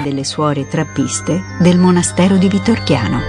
delle suore trappiste del monastero di Vitorchiano.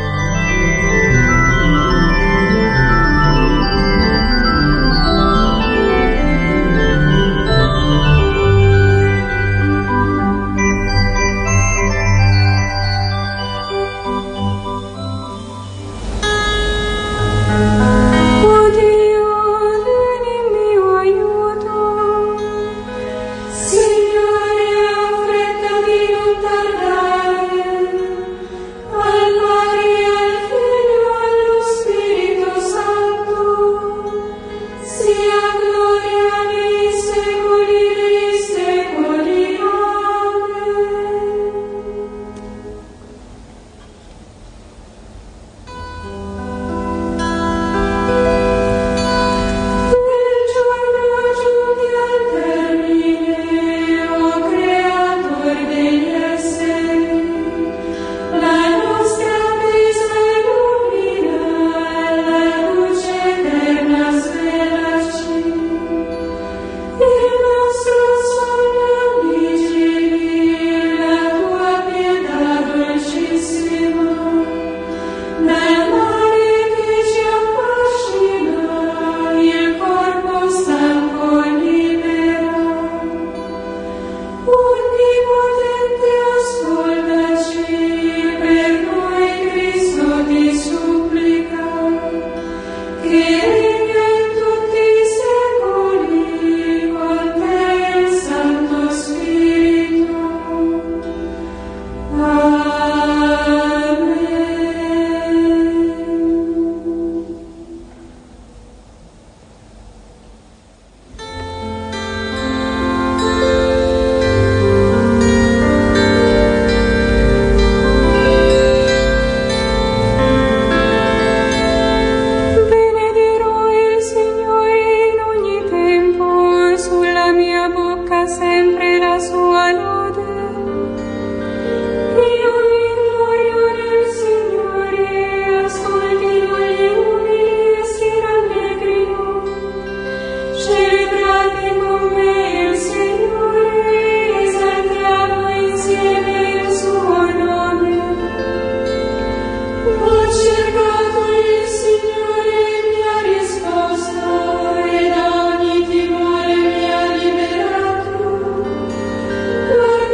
Lord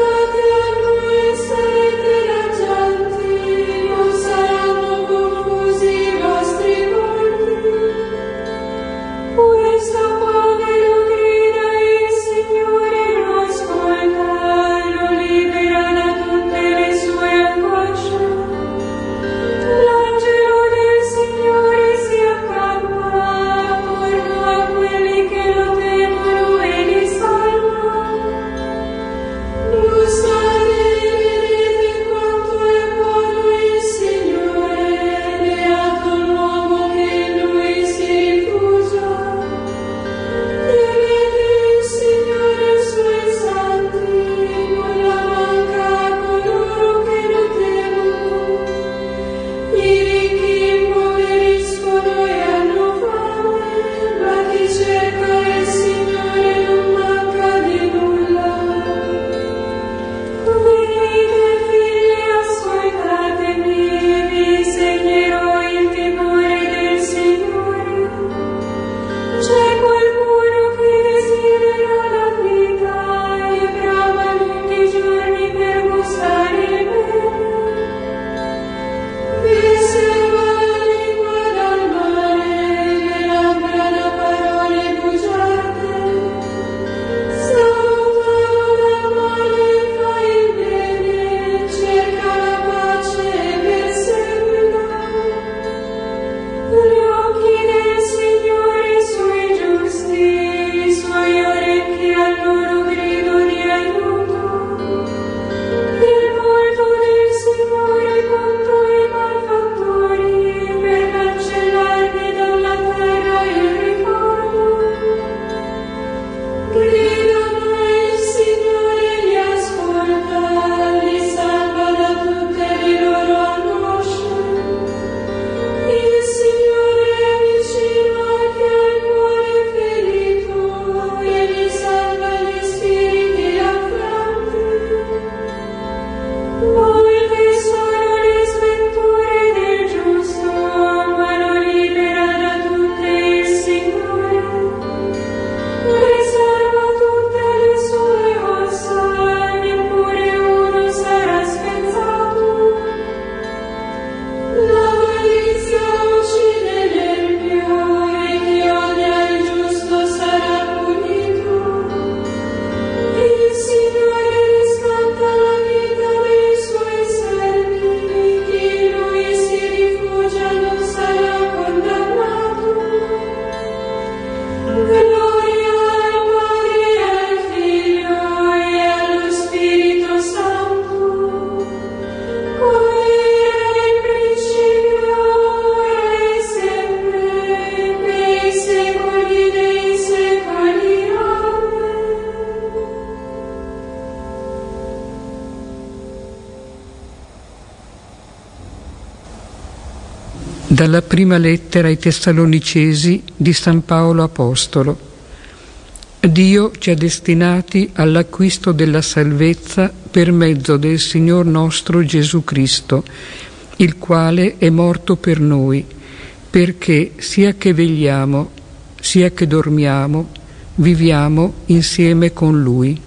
Dalla prima lettera ai Tessalonicesi di San Paolo Apostolo. Dio ci ha destinati all'acquisto della salvezza per mezzo del Signor nostro Gesù Cristo, il quale è morto per noi, perché sia che vegliamo, sia che dormiamo, viviamo insieme con Lui.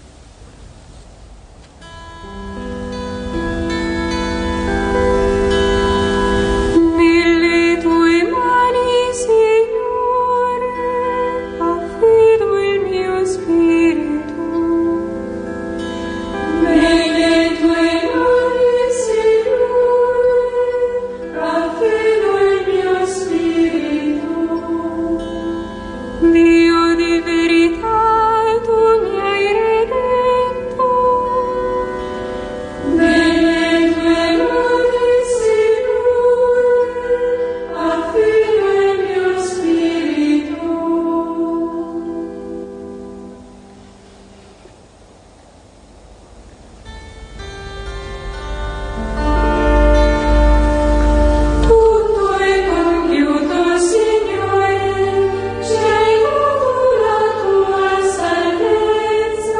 Dio di verità, tu mi hai redento. Nelle tue mani, Signore, affido il mio spirito. Tutto è compiuto, Signore, ci hai dato la tua salvezza.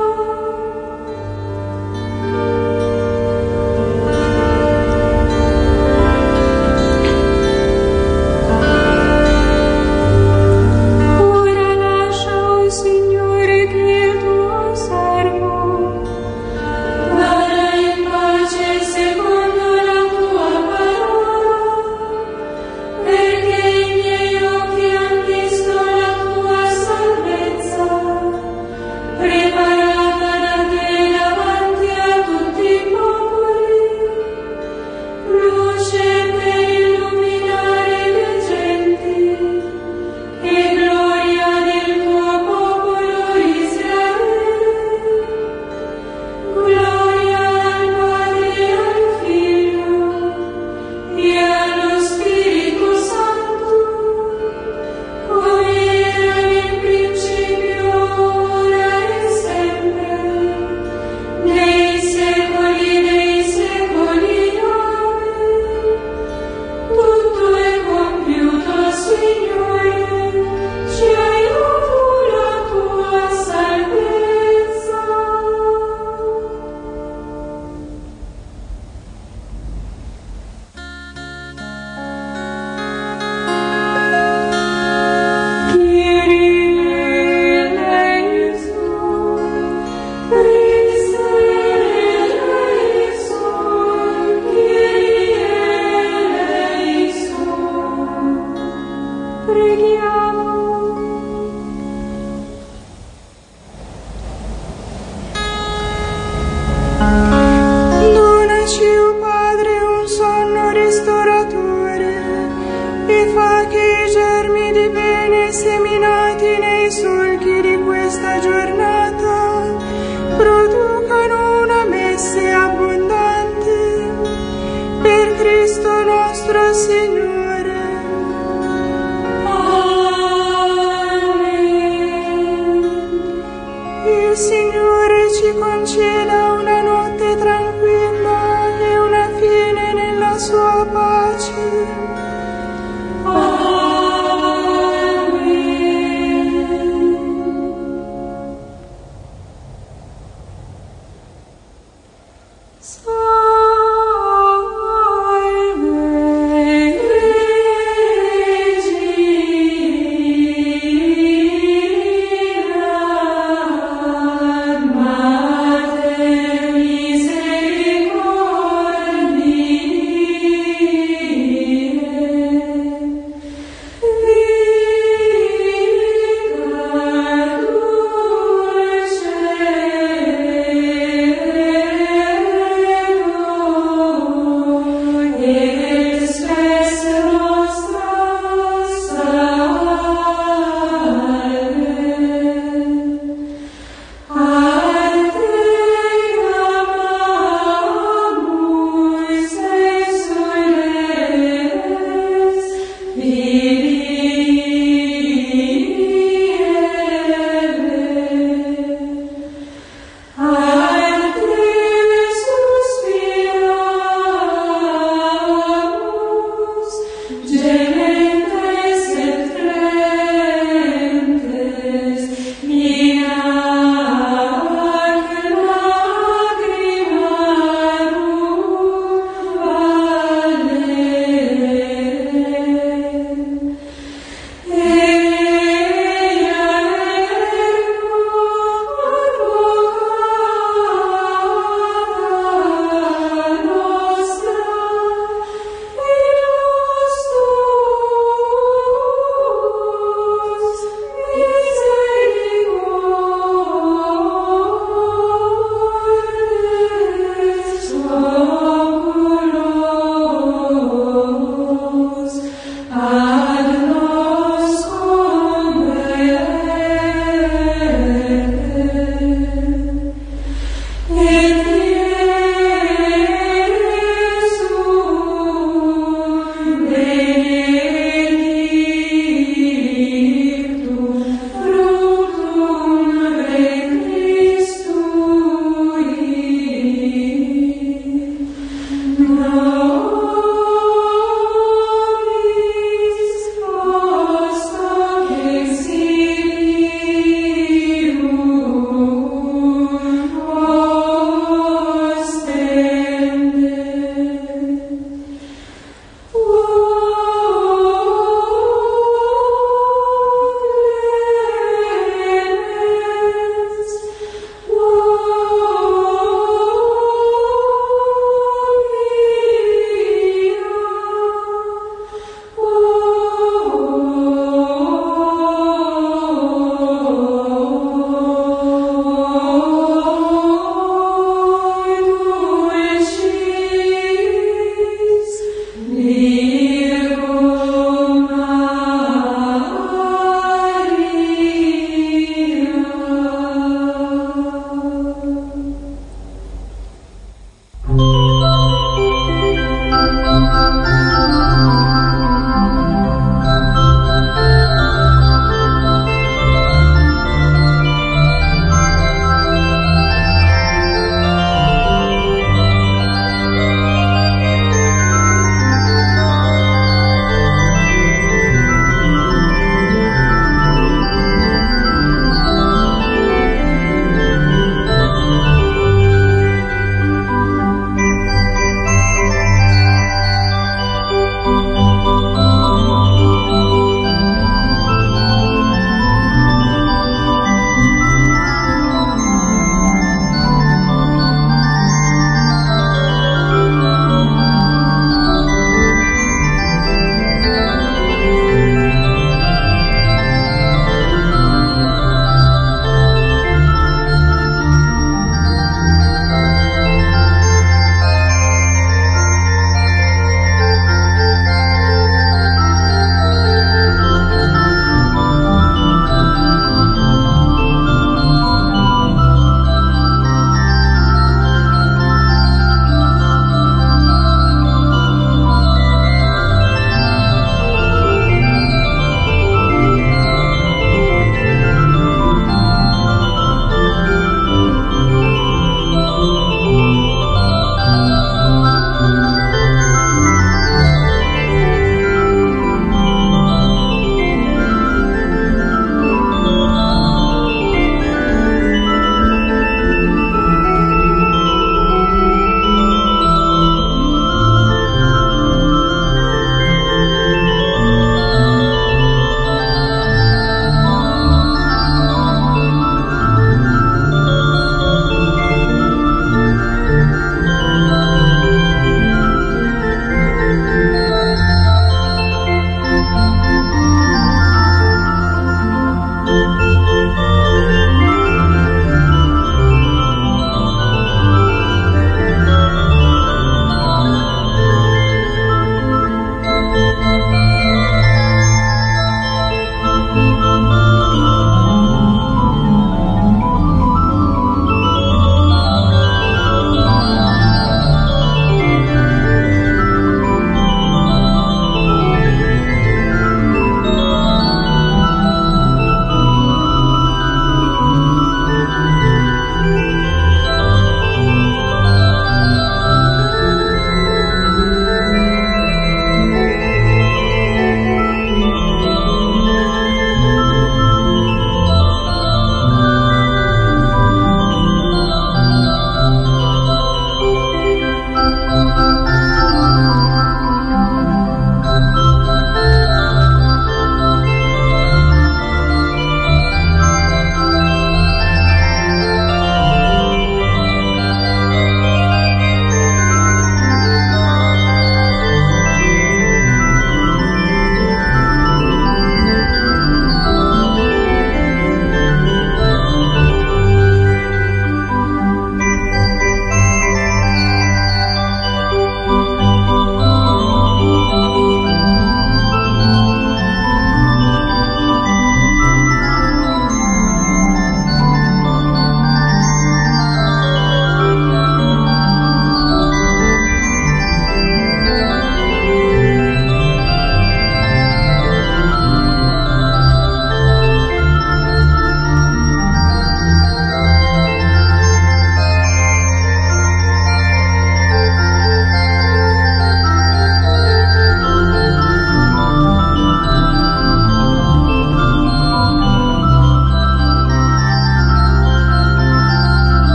Ora lascia, o Signore, che il tuo servo vada in pace secondo la tua parola, perché i miei occhi han visto la tua salvezza, preparata da te davanti a tutti i popoli, luce per illuminare le genti e gloria del tuo popolo Israele. Gloria al Padre e al Figlio e allo Spirito Santo, come era nel principio, ora e sempre, nei secoli dei secoli. Amen. Tutto è compiuto, Signore, ci hai dato la tua salvezza. Kyrie eleison, Christe eleison, Kyrie eleison. Preghiamo. Donaci, o Padre, un sonno ristoratore e fa che i germi di bene seminati nei solchi di questa giornata producano una messe abbondante per Cristo nostro Signore. Amen. Il Signore ci conceda una notte tranquilla e una fine nella sua pace. Amen.